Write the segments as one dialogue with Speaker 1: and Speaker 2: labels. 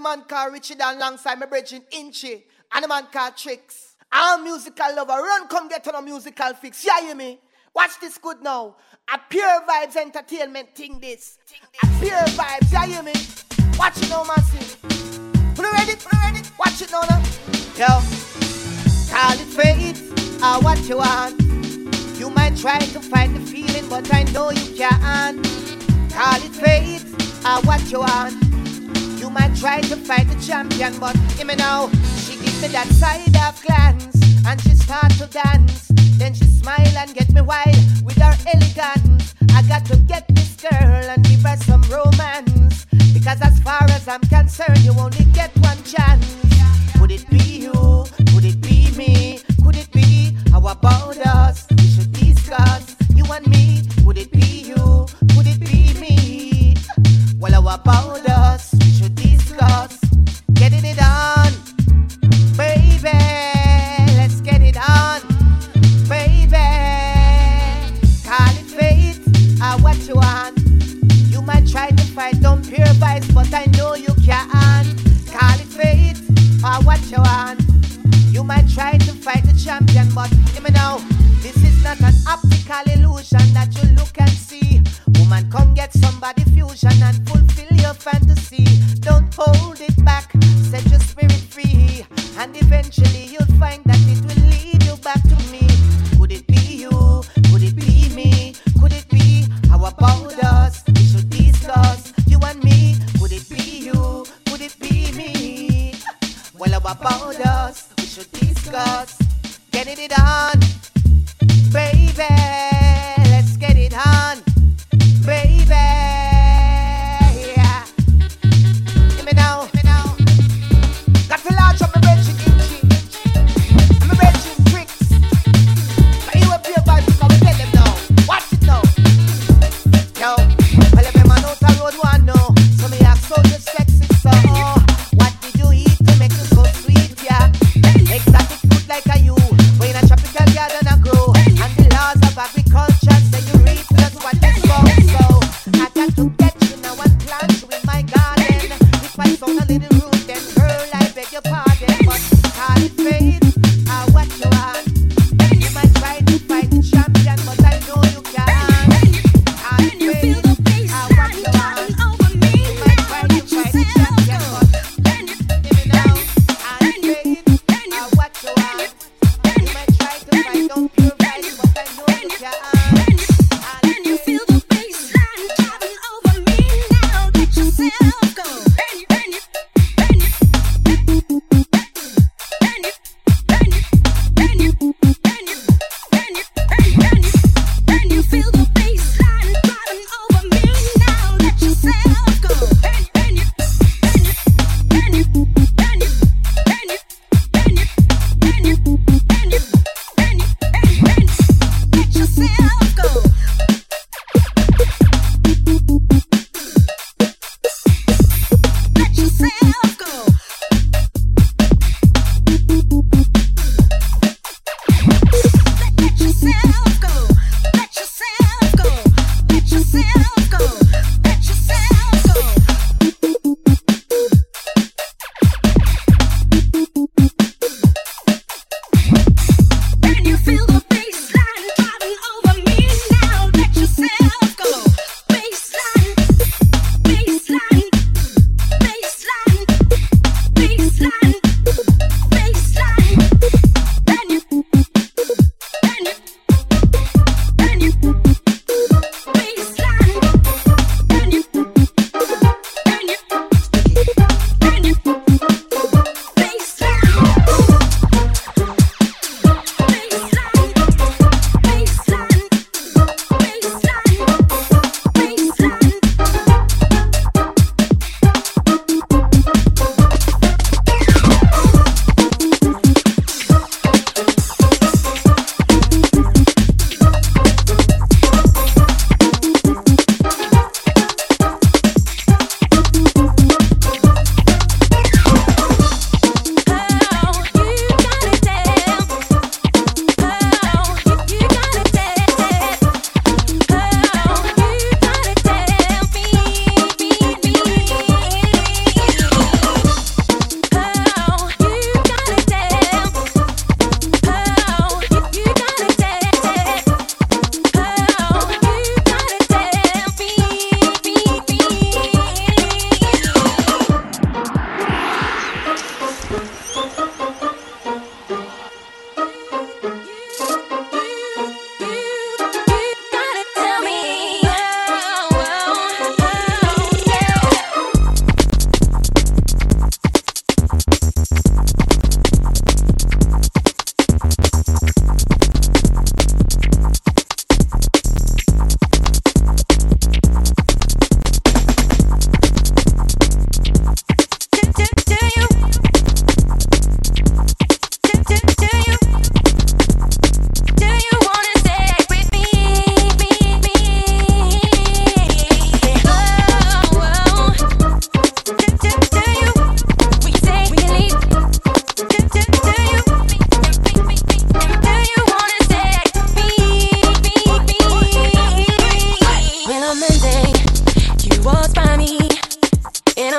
Speaker 1: man called Richard alongside my brethren Inchy and a man called Tricks. I'm a musical lover. Run, come get on a musical fix. Yeah, you hear me? Watch this good now. A Pure Vibes Entertainment thing this. A Pure Vibes, yeah, you hear me? Watch it now, massive. Put it ready, put it ready. Watch it now, now. Yo. Call it fate, or what you want. You might try to find the feeling, but I know you can't. Call it fate, or what you want. You might try to find the champion, but hear me now. She gives me that side of glance, and she start to dance. Then she smile and get me wild with her elegance. I got to get this girl and give her some romance, because as far as I'm concerned, you only get one chance. Could it be you? Could it be me? Could it be? How about us? We should discuss, you and me. Could it be you? Could it be me? Well, how about us? We should discuss. Getting it on, baby. Let's get it on, baby. Call it fate, or what you want. You might try to fight down Pure Vibes, but I know you can't. Call it fate, or what you want. You might try to fight the champion, but hear me now. This is not an optical illusion that you look and see. Woman, come get somebody fusion and fulfill your fantasy. Don't hold it back, set your spirit free, and eventually you'll find that it will lead you back to me. Could it be you? Could it be me? Could it be? How about us? We should discuss, you and me. Could it be you? Could it be me? Well, how about us? We should discuss. Getting it on, baby. Let's get it on, baby. Yeah. Hear me now. Got to launch up my brethren Inchy and my brethren Tricks. But you will be about to come and tell them now. Watch it now. Yo, well, if them man out the road one know, so me ask so you sexy so. What did you eat to make you so sweet, yeah? Exotic food like a you, when a tropical garden a grow, and the laws of agriculture say you reap just what you sow. So I got to get you now and plant you in my garden. If I sound a little rude, then girl, I beg your pardon. But call it fate, or what you want. You might try to fight the champion, but I know you can't. Call it fate, or what you want. You might try to fight the champion, but hear me now. Call it fate, or what you want. You might try to fight down Pure Vibes, but I know you can't.
Speaker 2: Can you feel the bassline coming over me now? Let yourself go. Can you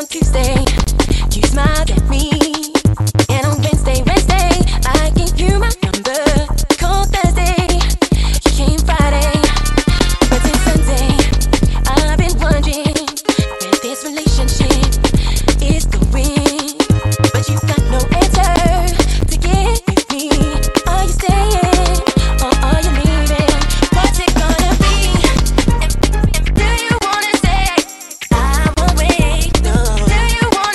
Speaker 2: Tuesday, you smiled at me. And on Wednesday, I gave you my number. Called Thursday, you came Friday. But since Sunday, I've been wondering where this relationship is going. But you've got no answer to give me. Are you staying or are you leaving? What's it gonna be? Do you wanna stay? I won't wait, no. Do you wanna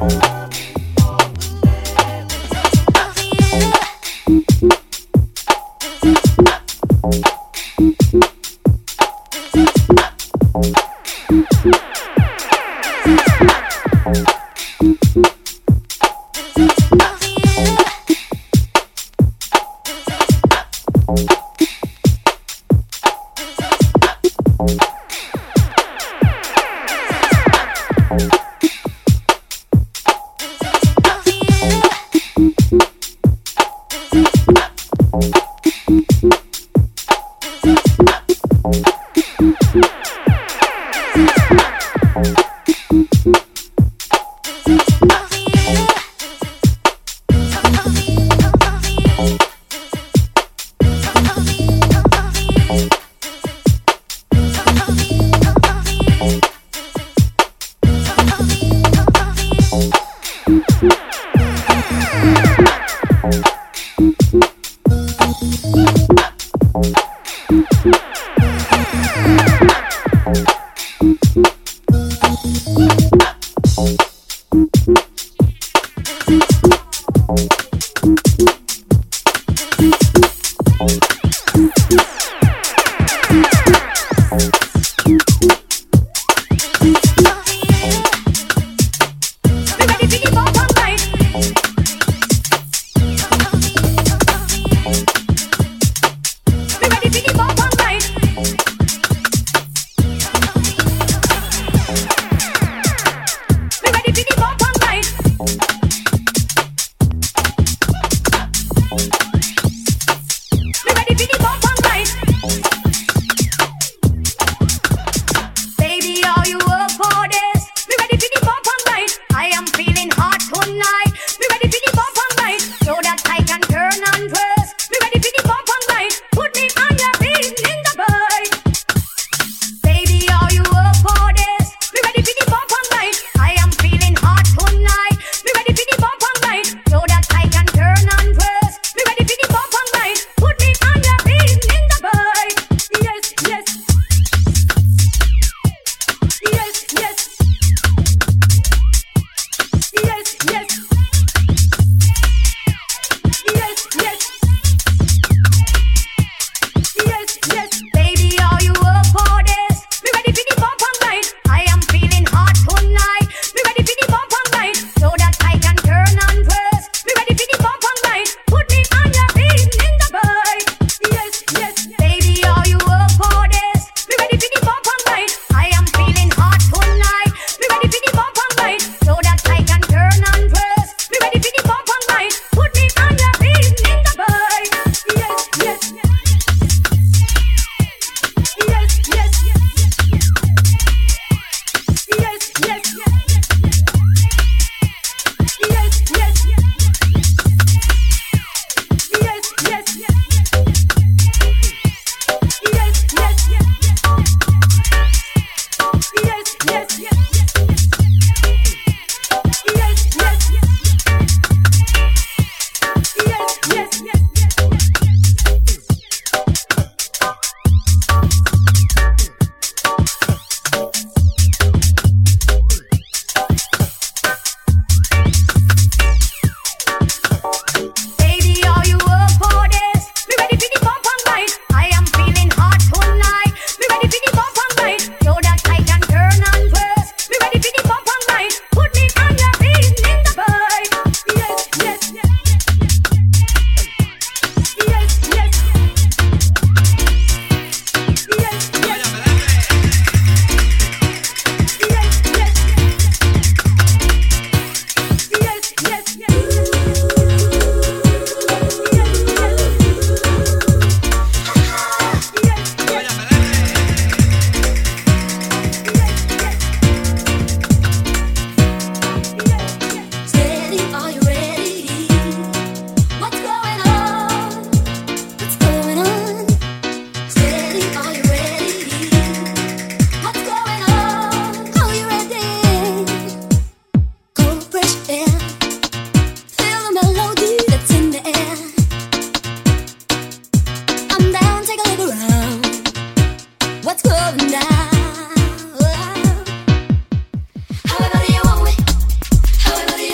Speaker 2: However you want me, however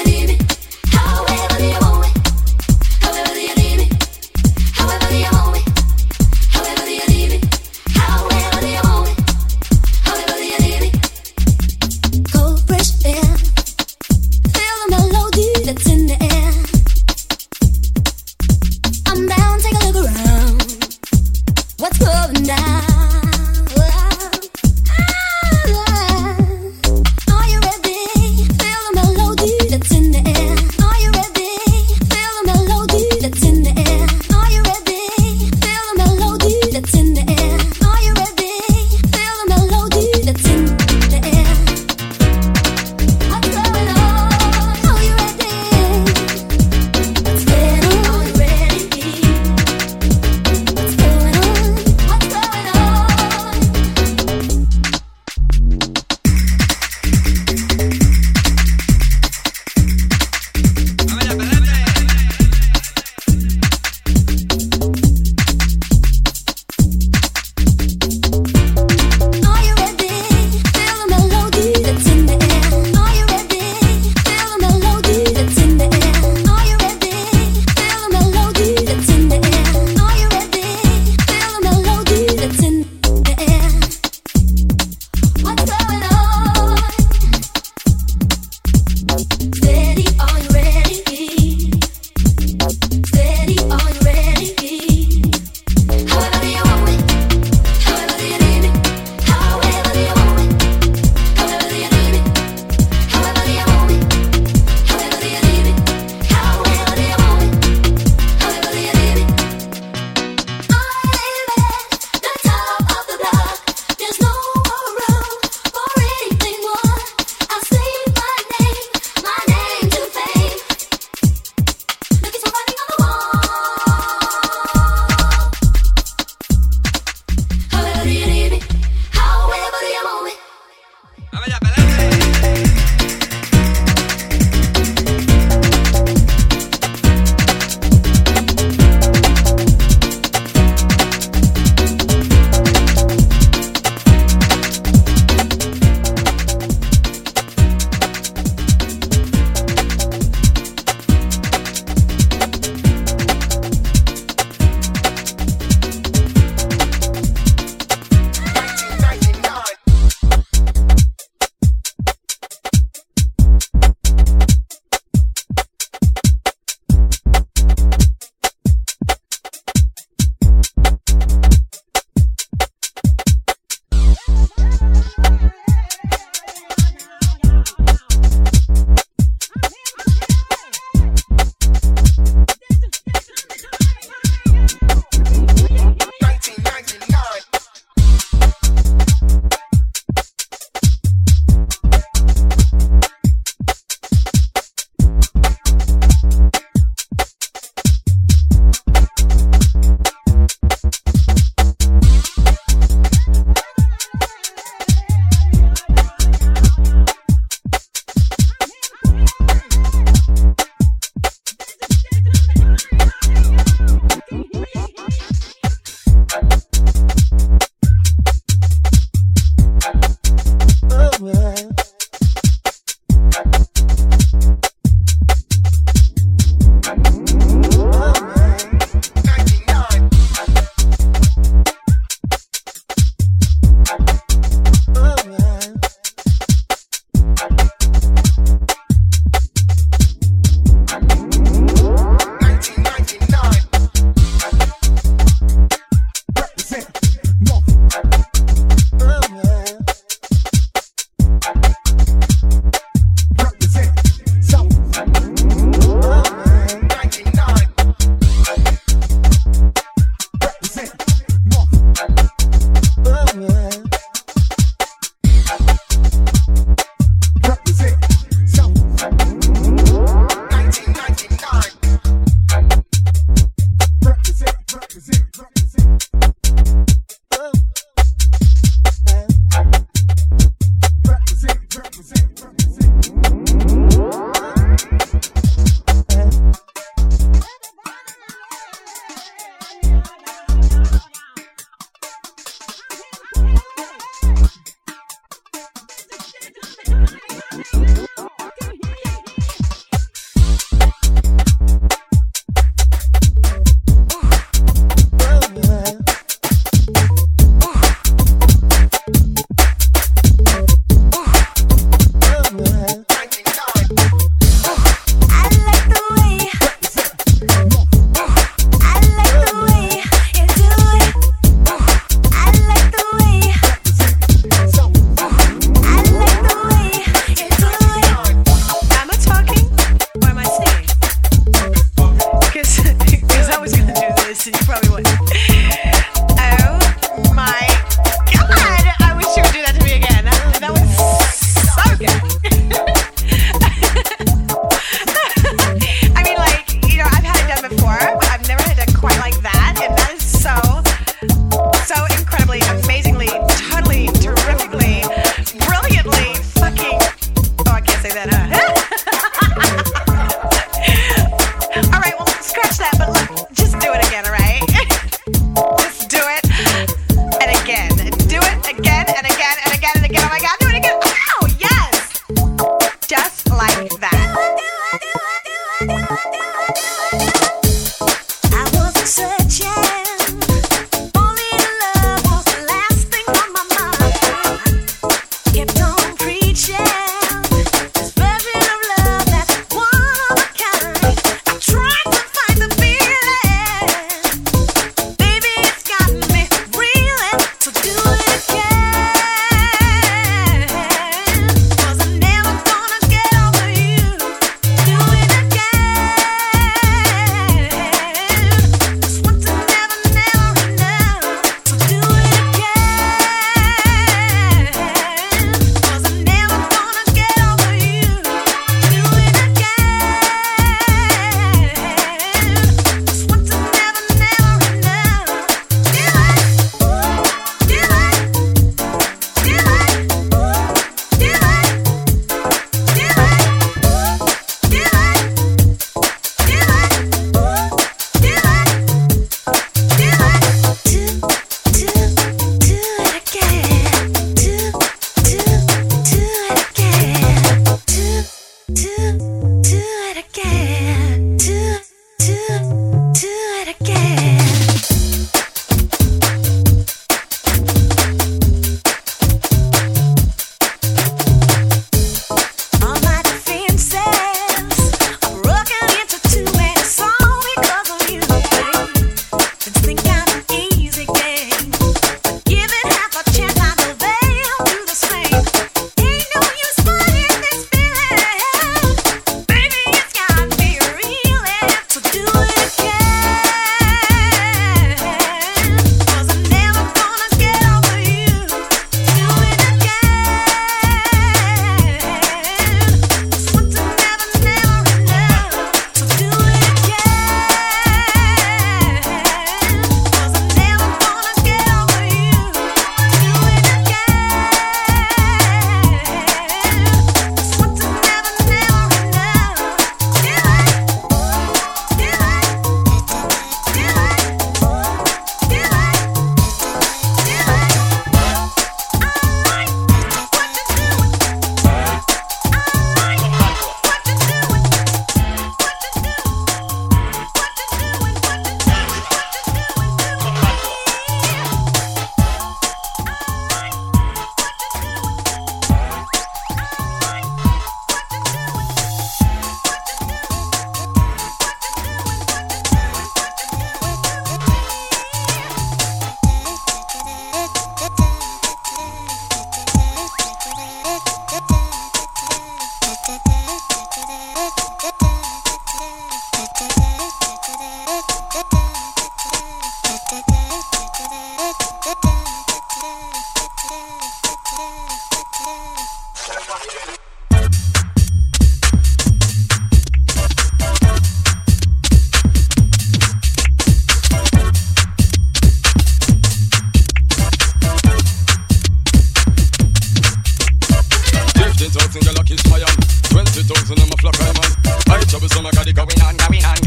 Speaker 3: them a got it going on. Them a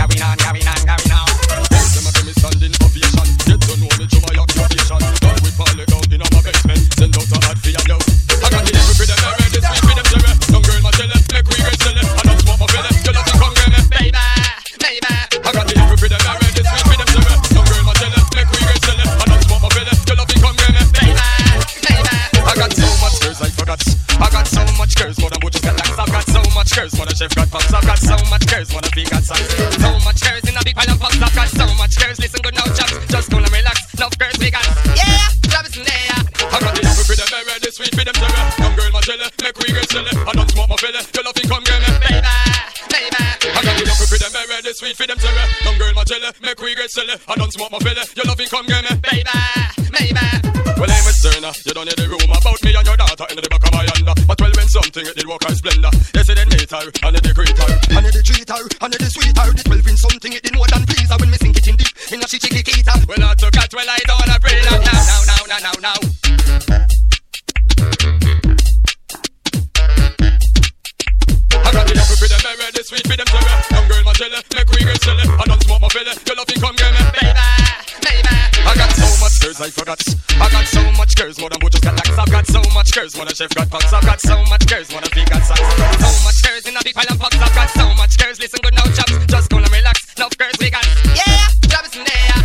Speaker 3: give me standing ovation. Get to know me through my occupation. Now we fall it down in my basement. Send out a ad for your yo. I got the devil for them, I read this sweet for them, sir. Young girl, my tell make we get silly. I don't smoke my belly, you love to come get me, baby. I got the devil for them, I read this sweet for them, sir. Young girl, my tell make we get silly. I don't smoke my belly, you love to come get me, baby. I got so much girls I forgot. I got so much girls, more than butchers got lax. I've got so much girls, more than chef got pops. I've got so much girls, more than pig got socks. So much girls in a big pile of pops. I've got so much girls, listen good now, chaps. Just gonna relax, enough girls we got. Yeah, Travis in there. I got the apple for them, I read the sweet for them, sir. Young girl, my jelly, make we get silly. I don't smoke my belly, you love to come get me, baby. I got the apple for them, I read the sweet for them, sir. Young girl, my jelly, make we get silly. I don't smoke my belly, you love to come get me, baby. Well, I'm a Turner, you don't hear the rumor about me and your daughter in the back of my hand. But well, when something it did work as splendor. They say they hate her, and they greet her, and they treat her, and they sweet her. The 12 in something it did more than please her. When me sink it in deep, in a chicky kita. Well, I took that, well, I don't wanna pray now. I got the apple for them, I read the sweet for them, sir. Young girl, my jelly, make we get silly. I don't smoke my belly, you love to come get me, baby. I got so much girls I forgot. I got so much girls, more than butchers got lax. I've got so much girls, more than chef got pops. I've got so much girls, more than pig got socks. So much girls in a big pile of pops. I've got so much girls, listen good now, chaps. Just gonna relax, enough girls we got. Yeah, Travis in there.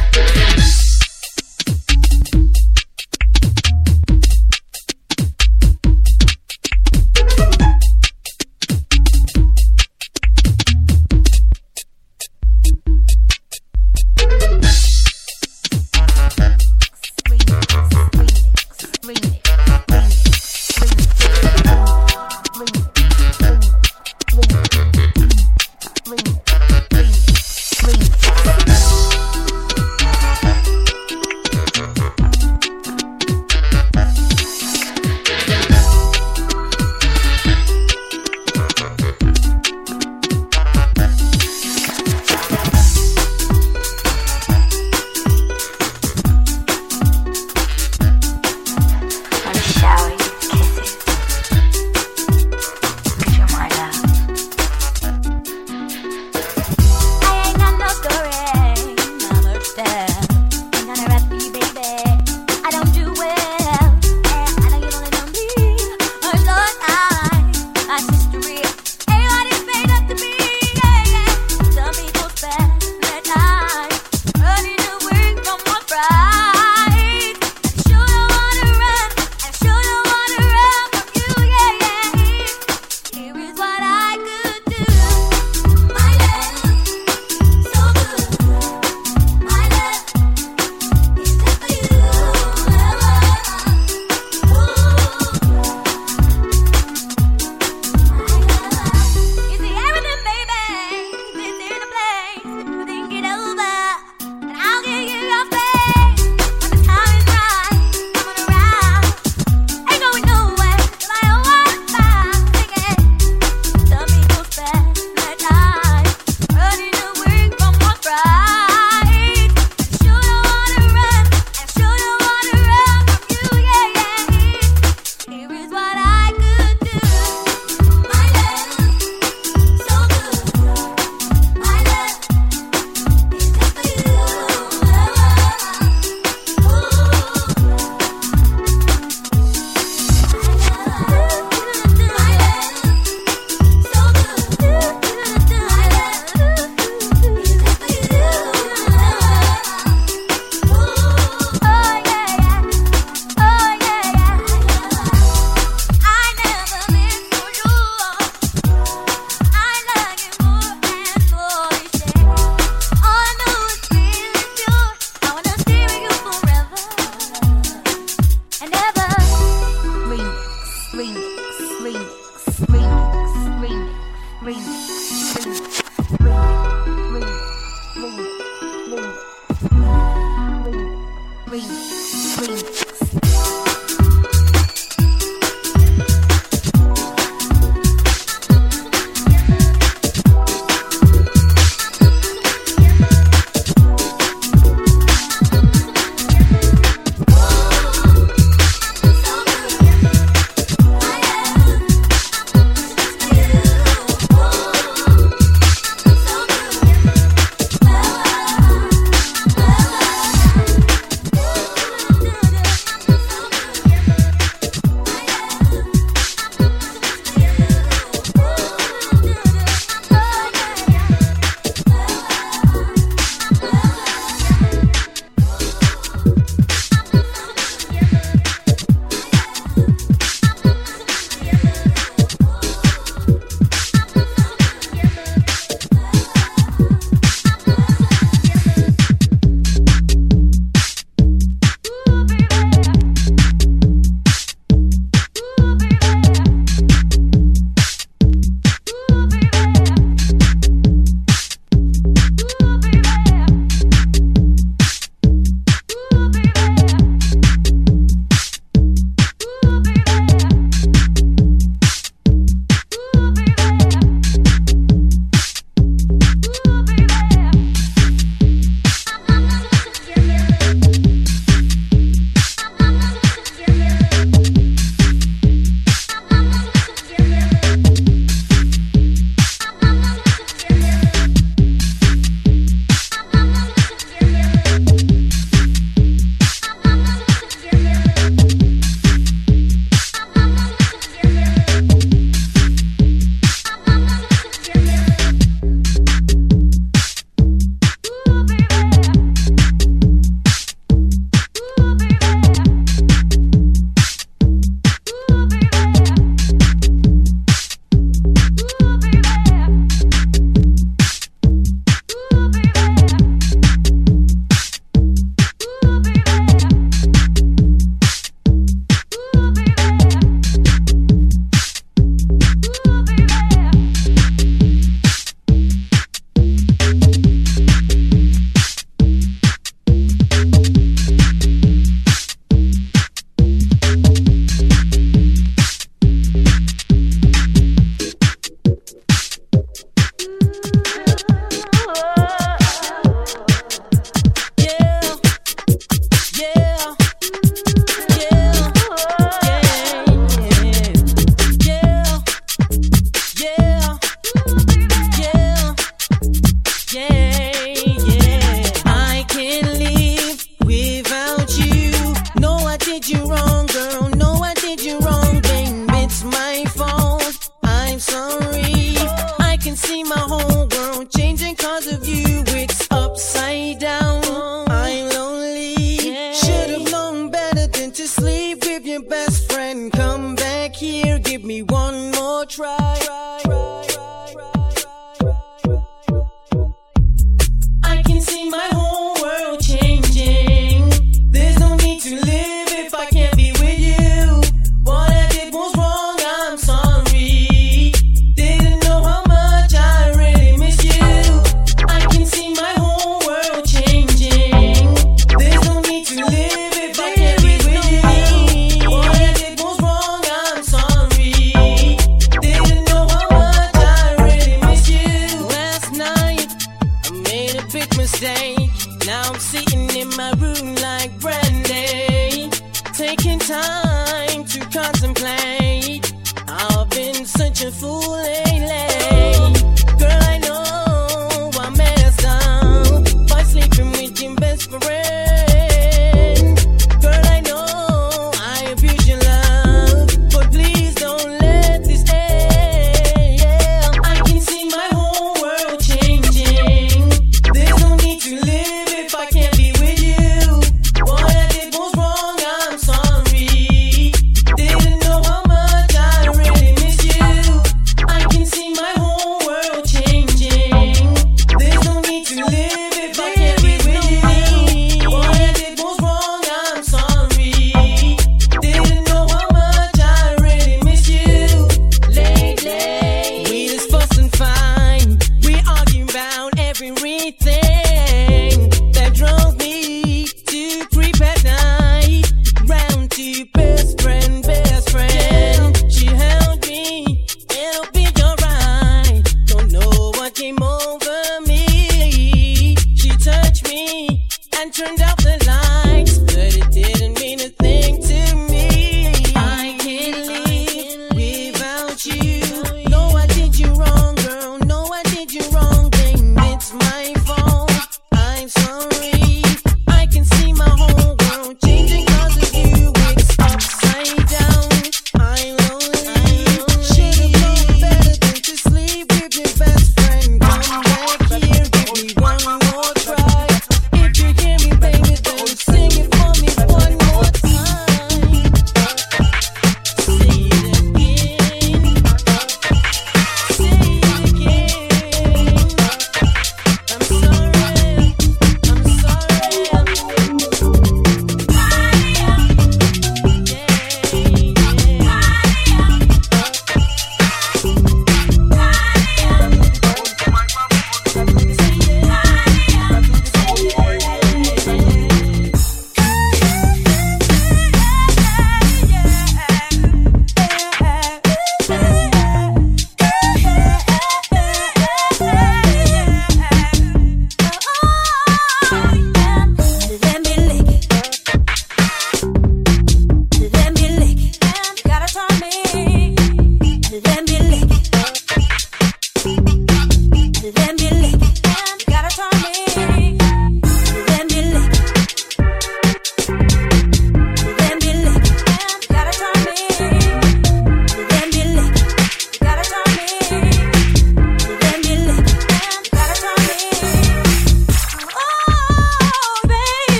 Speaker 4: big mistake. Now I'm sitting in my room like Brandy, taking time to contemplate. I've been such a fool lately. Girl, I know I messed up by sleeping with your best friend. Girl, I know I abused your love, but please don't let this end. Yeah, I can see my whole world changing. There's no need to live if I can't be with you. What I did was wrong, I'm sorry. Didn't know how much I really miss you. I can see my whole world changing. There's no need to live if I can't be with you. What I did was wrong, I'm sorry. Didn't know how much I really miss you. Lately, we just fuss and fight. We argue about everything that drove me to creep at night. Round to best friend, best friend. She held me, it'll be alright. Don't know what came over me. She touched me and turned out the lights, but it didn't mean a thing to me. I can't live without you. No, I did you wrong, girl. No, I did you wrong, babe. It's my fault. I'm sorry. I can see my whole world changing 'cause of you. It's upside down. I'm lonely. Should've known better than to sleep with your best friend. Come back here, give me one more try. If you hear me, baby, then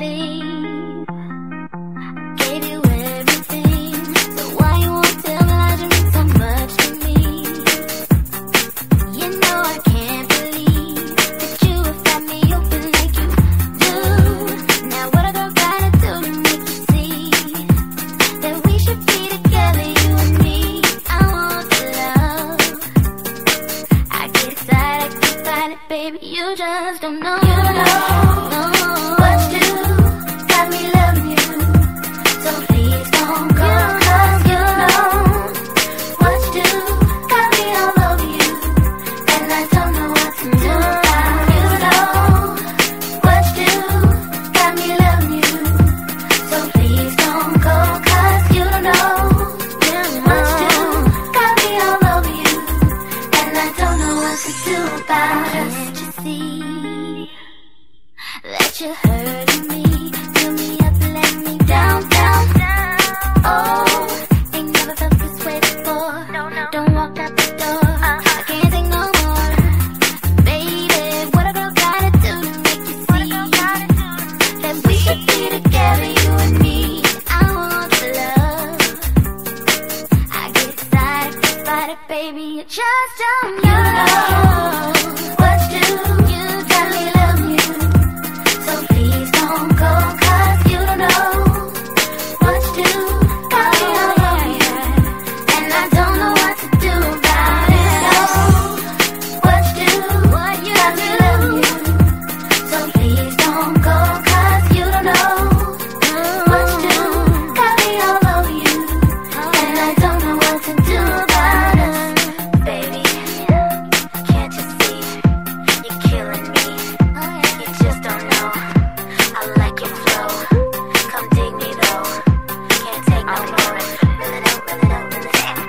Speaker 2: believe I gave you everything. So why you won't tell me that you mean so much to me? You know I can't believe that you have got me open like you do. Now what a girl gotta do to make you see that we should be together, you and me? I want the love. I get excited, baby, you just don't know. You don't know what you do, got me loving you. So please don't go, 'cause you know what you do, got me all over you, and I don't know what to do. You know what you do, got me loving you. So please don't go, 'cause you don't know what you do, got me all over you, and I don't know what to do about it. Can't you see that you're hurting me? Fill me up and let me down, down, down. Oh, ain't never felt this way before. Don't walk out the door. I can't take no more. Baby, what a girl gotta do to make you see that we should be together, you and me? I want the love. I get excited, baby, you just don't know what to do. You got me loving you. So please don't go, 'cause you don't know what to do, got me all over you, and I don't know what to do about it. What to do, you got me loving you. So please don't go, 'cause you don't know what to do, got me all over you, and I don't know what to do about it. Baby, can't you see you're killing me? You just don't know. I like your flow. Come dig me though. Can't take no more. Really don't, really don't, really don't.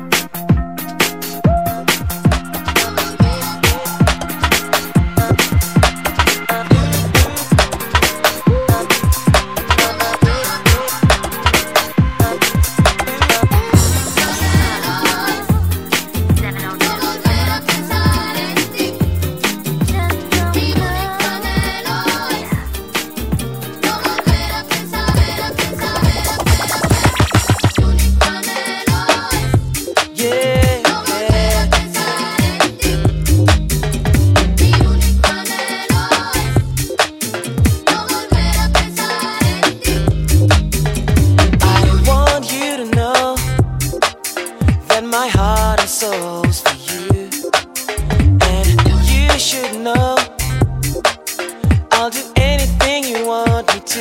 Speaker 4: My heart and soul's for you, and you should know I'll do anything you want me to.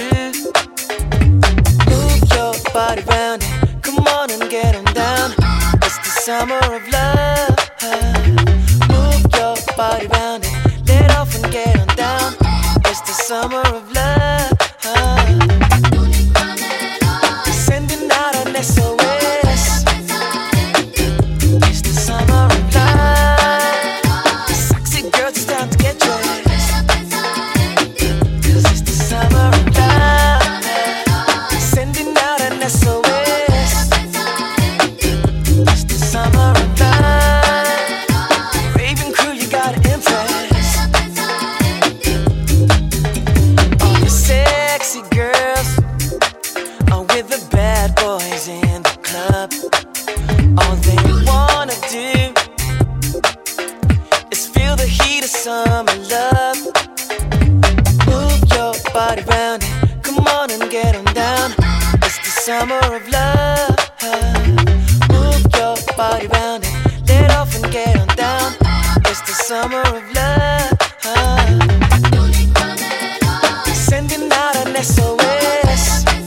Speaker 4: Move your body round it, come on and get on down. It's the summer of love. Move your body round it, let off and get on down. It's the summer of love. Sending out an SOS. Summer love. Move your body round it, come on and get on down. It's the summer of love. Move your body round it, let off and get on down. It's the summer of love. Sending out an SOS.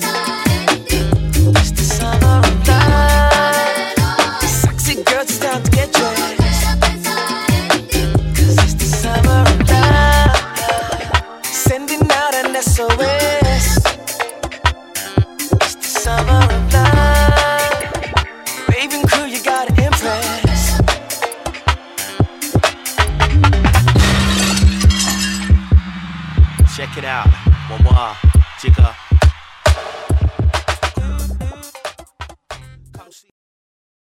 Speaker 4: It's the summer of love. Sexy girls, it's time to get dressed. SOS. It's the summer of love. Raving crew, you gotta impress.
Speaker 5: Check it out. One more. Jigga.